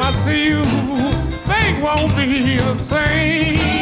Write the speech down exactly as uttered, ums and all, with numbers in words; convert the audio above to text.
I see you, things won't be the same.